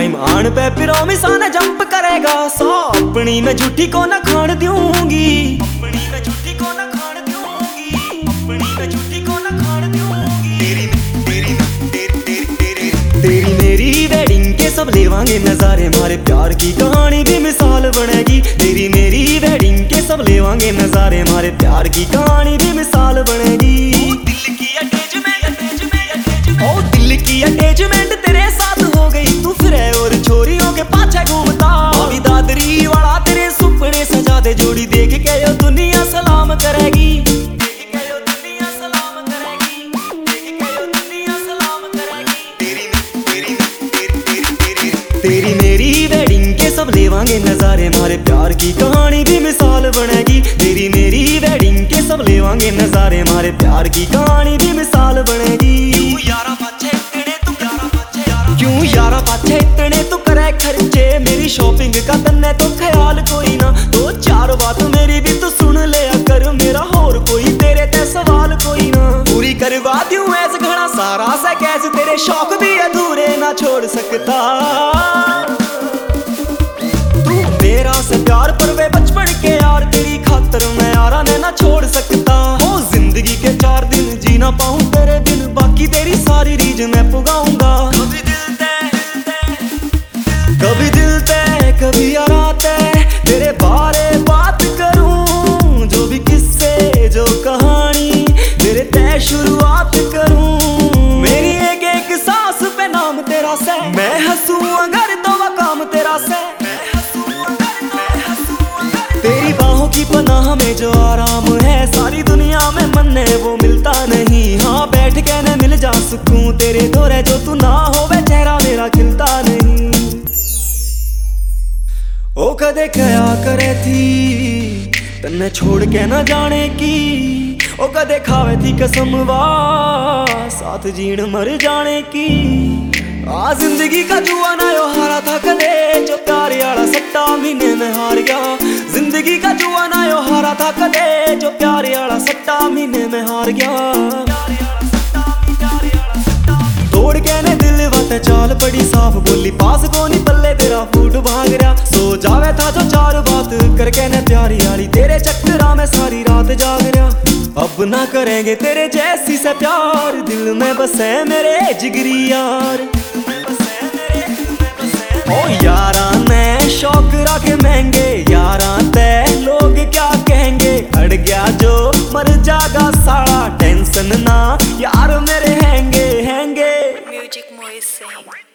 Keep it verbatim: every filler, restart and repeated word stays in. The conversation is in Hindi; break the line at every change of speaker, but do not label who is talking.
टाइम आन पे प्रॉमिस आना जंप करेगा। सो अपनी मैं झूठी को ना खान दूंगी, अपनी मैं झूठी को ना खान दूंगी, अपनी मैं झूठी को ना खान दूंगी। तेरी तेरी तेरी तेरी तेरी तेरी मेरी वेडिंग के सब लेवांगे नजारे, हमारे प्यार की कहानी भी मिसाल बनेगी। तेरी मेरी वेडिंग के सब लेवांगे नजारे, हमारे प्यार की कहानी भी मिसाल बनेगी। दिल की अटैचमेंट ओ दिल की अटैचमेंट तेरे साथ हो गई, तू फिर और छोरियों के पाछे घूमता। अभी दादरी वाला तेरे सुपने सजा दे, जोड़ी देख के यो दुनिया सलाम करेगी, देख के यो दुनिया सलाम करेगी, देख के यो दुनिया सलाम करेगी। तेरी तेरी तेरी तेरी तेरी मेरी वेडिंग के सब लेवांगे नजारे, हमारे प्यार की कहानी भी मिसाल बनेगी। तेरी मेरी वेडिंग के सब लेवांगे नजारे, हमारे प्यार की कहानी भी मिसाल बनेगी। क्यों यारा पाछे इतने तू करे खर्चे, मेरी शॉपिंग का तन्ने तो ख्याल कोई ना। दो चार बात मेरी भी तू सुन ले कर, मेरा और कोई तेरे ते सवाल कोई ना। पूरी करवा दूं ऐस घड़ा सारा से कैसे, तेरे शौक भी अधूरे ना छोड़ सकता। तू मेरा से प्यार पर वे बचपन के यार, तेरी खातर मैं यारा ने ना छोड़ सकता। ओ जिंदगी के चार दिन जी ना पाऊं तेरे दिन, बाकी तेरी सारी रीज मैं पुगाऊंगा। कभी दिल ते कभी आते तेरे बारे बात करूं, जो भी किस्से जो कहानी तेरे ते शुरुआत करूं। मेरी एक एक सांस पे नाम तेरा से, मैं हंसूं अगर तो वो काम तेरा से। तेरी बाहों की पनाह में जो आराम है, सारी दुनिया में मन्ने वो मिलता नहीं। हाँ बैठ के न मिल जा सुकून तेरे दौरे, जो तू ना होवे चेहरा मेरा खिलता नहीं। ओ कदे क्या करे थी तन्ने छोड़ के ना जाने की, ओ कदे खावे थी कसम वा साथ जीण मर जाने की। आ जिंदगी का जुआ ना यो हारा था कदे, जो प्यार वाला सट्टा महीने में हार गया। जिंदगी का जुआ ना यो हारा था कदे, जो प्यार वाला सट्टा महीने में हार गया। तोड़ के ने दिल बात चाल पड़ी साफ, बोली पास को नहीं पल्ले तेरा फूट भाग रहा। सो जावे था जो चार बात करके ने प्यारी यारी, तेरे चक्करा में सारी रात जाग रहा। अब ना करेंगे तेरे जैसी से प्यार, दिल में बसे मेरे जिगरी यार। ओ यारा ने शौक रखे महंगे, यारा ते लोग क्या कहेंगे। अड़ गया जो मर जागा साला, टेंशन ना यार मेरे हैंगे हैंगे।
Music Moise Singh।